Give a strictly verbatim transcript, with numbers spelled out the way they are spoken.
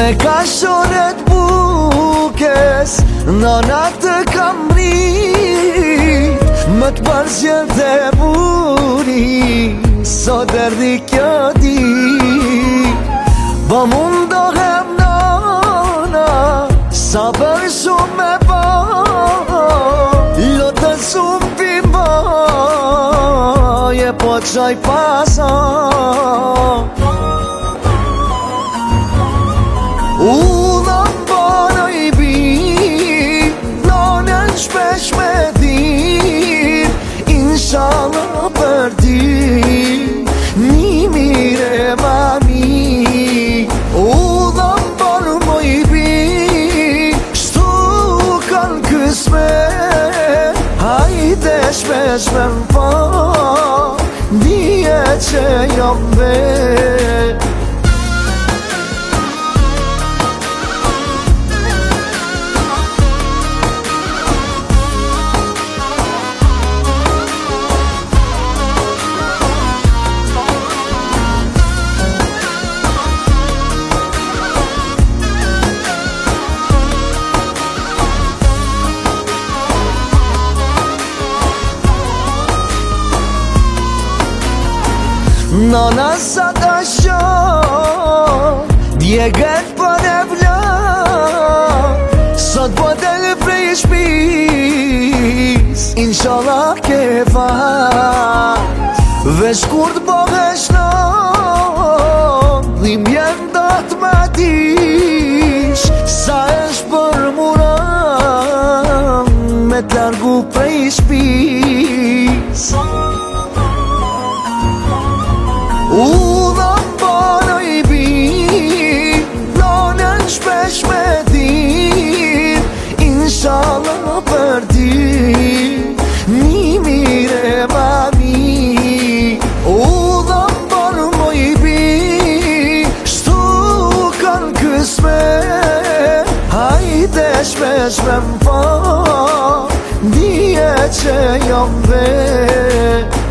Me ka shonet bukes Nana të kam rrit Më të përzjel të buri Sot erdi kjo dit Ba mundohem nana Sa bërë shumë me ba Lotë shumë pimba Je po qaj pasa Ullën bana i bin Nanën shpesh me din Inshallah për ti Një mire mami Ullën bana mo i bin Shtu kanë kësme Hajde shpesh me mpa Dije që jam vet Nana sa ta shoh Djeget për e vla Sot po del prej shpis Inshallah ke fat Vesh kur t'bohesh non Dhim jem do t'ma dish Sa esh për muram Me t'largu prej shpis Ullën bana i bin Nanën shpesh me din Inshallah për ti Një mire mami Ullën bana mo i bin Shtu kanë kësme Hajde shpesh me mpa Dije që jam vet